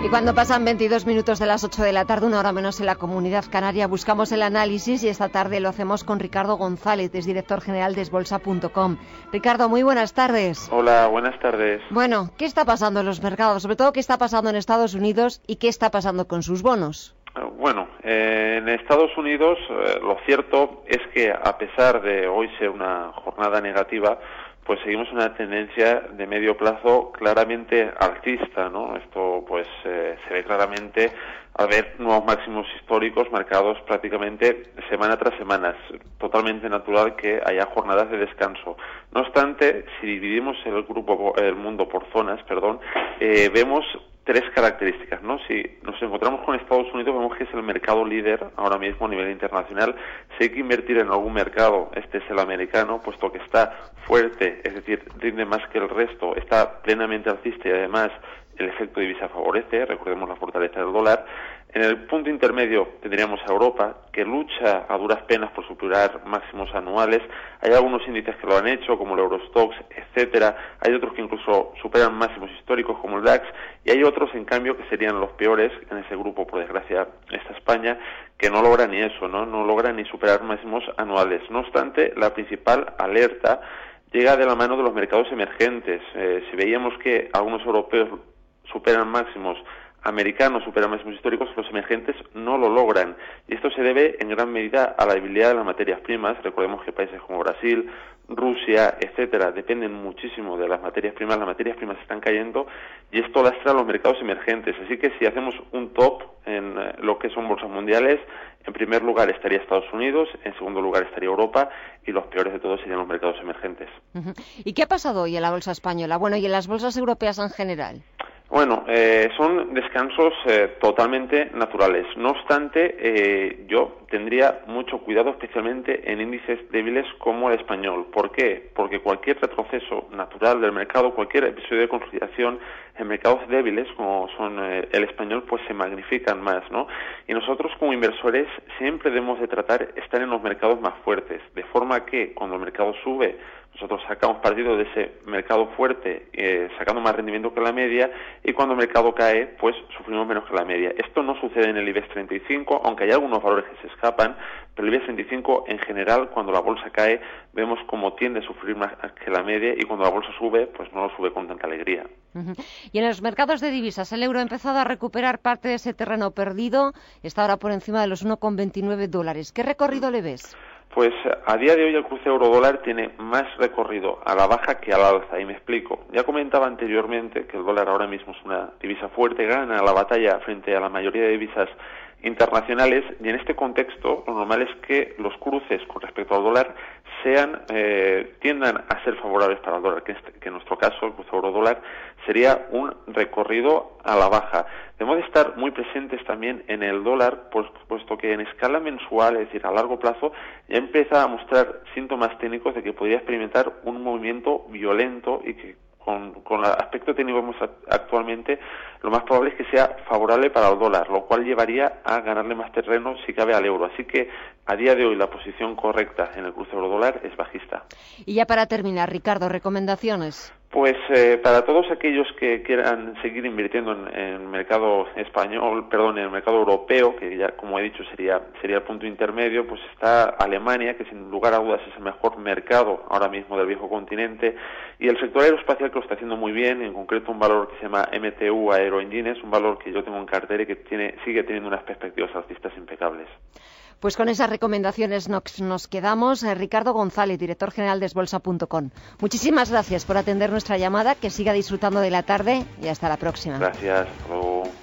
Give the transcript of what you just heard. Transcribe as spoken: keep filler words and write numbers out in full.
Y cuando pasan veintidós minutos de las ocho de la tarde, una hora menos en la Comunidad Canaria, buscamos el análisis y esta tarde lo hacemos con Ricardo González, es director general de esbolsa punto com. Ricardo, muy buenas tardes. Hola, buenas tardes. Bueno, ¿qué está pasando en los mercados? Sobre todo, ¿qué está pasando en Estados Unidos y qué está pasando con sus bonos? Bueno, eh, en Estados Unidos eh, lo cierto es que a pesar de hoy ser una jornada negativa, pues seguimos una tendencia de medio plazo claramente alcista, ¿no? Esto pues eh, se ve claramente al ver nuevos máximos históricos marcados prácticamente semana tras semana. Es totalmente natural que haya jornadas de descanso. No obstante, si dividimos el grupo, el mundo por zonas, perdón, eh, vemos tres características, ¿no? Si nos encontramos con Estados Unidos, vemos que es el mercado líder ahora mismo a nivel internacional. Si hay que invertir en algún mercado, este es el americano, puesto que está fuerte, es decir, rinde más que el resto, está plenamente alcista y además el efecto divisa favorece, recordemos la fortaleza del dólar. En el punto intermedio tendríamos a Europa, que lucha a duras penas por superar máximos anuales. Hay algunos índices que lo han hecho, como el Eurostoxx, etcétera. Hay otros que incluso superan máximos históricos, como el DAX, y hay otros, en cambio, que serían los peores. En ese grupo, por desgracia, está España, que no logra ni eso, ¿no? No logra ni superar máximos anuales. No obstante, la principal alerta llega de la mano de los mercados emergentes. Eh, si veíamos que algunos europeos superan máximos, americanos superan máximos históricos, los emergentes no lo logran. Y esto se debe en gran medida a la debilidad de las materias primas. Recordemos que países como Brasil, Rusia, etcétera, dependen muchísimo de las materias primas. Las materias primas están cayendo y esto lastra a los mercados emergentes. Así que si hacemos un top en lo que son bolsas mundiales, en primer lugar estaría Estados Unidos, en segundo lugar estaría Europa y los peores de todos serían los mercados emergentes. Uh-huh. ¿Y qué ha pasado hoy en la bolsa española? Bueno, y en las bolsas europeas en general. Bueno, eh, son descansos eh, totalmente naturales. No obstante, eh, yo tendría mucho cuidado especialmente en índices débiles como el español. ¿Por qué? Porque cualquier retroceso natural del mercado, cualquier episodio de consolidación en mercados débiles como son eh, el español, pues se magnifican más, ¿no? Y nosotros como inversores siempre debemos de tratar de estar en los mercados más fuertes, de forma que cuando el mercado sube, nosotros sacamos partido de ese mercado fuerte, eh, sacando más rendimiento que la media, y cuando el mercado cae, pues sufrimos menos que la media. Esto no sucede en el IBEX treinta y cinco, aunque hay algunos valores que se escapan, pero el IBEX treinta y cinco en general, cuando la bolsa cae, vemos cómo tiende a sufrir más que la media, y cuando la bolsa sube, pues no lo sube con tanta alegría. Uh-huh. Y en los mercados de divisas, el euro ha empezado a recuperar parte de ese terreno perdido, está ahora por encima de los uno coma veintinueve dólares. ¿Qué recorrido le ves? Pues a día de hoy el cruce euro-dólar tiene más recorrido a la baja que a la alza, y me explico. Ya comentaba anteriormente que el dólar ahora mismo es una divisa fuerte, gana la batalla frente a la mayoría de divisas internacionales, y en este contexto lo normal es que los cruces con respecto al dólar sean eh, tiendan a ser favorables para el dólar, que, este, que en nuestro caso el cruce euro-dólar sería un recorrido a la baja. Debemos de estar muy presentes también en el dólar, pues, puesto que en escala mensual, es decir, a largo plazo, ya empieza a mostrar síntomas técnicos de que podría experimentar un movimiento violento y que con, con el aspecto técnico que vemos actualmente, lo más probable es que sea favorable para el dólar, lo cual llevaría a ganarle más terreno si cabe al euro. Así que a día de hoy la posición correcta en el cruce euro-dólar es bajista. Y ya para terminar, Ricardo, recomendaciones. Pues eh, para todos aquellos que quieran seguir invirtiendo en el mercado español, perdón, en el mercado europeo, que ya como he dicho sería sería el punto intermedio, pues está Alemania, que sin lugar a dudas es el mejor mercado ahora mismo del viejo continente, y el sector aeroespacial que lo está haciendo muy bien, en concreto un valor que se llama M T U Aero Engines, un valor que yo tengo en cartera y que tiene sigue teniendo unas perspectivas alcistas impecables. Pues con esas recomendaciones nos, nos quedamos. Eh, Ricardo González, director general de esbolsa punto com. Muchísimas gracias por atender nuestra llamada, que siga disfrutando de la tarde y hasta la próxima. Gracias, hasta luego.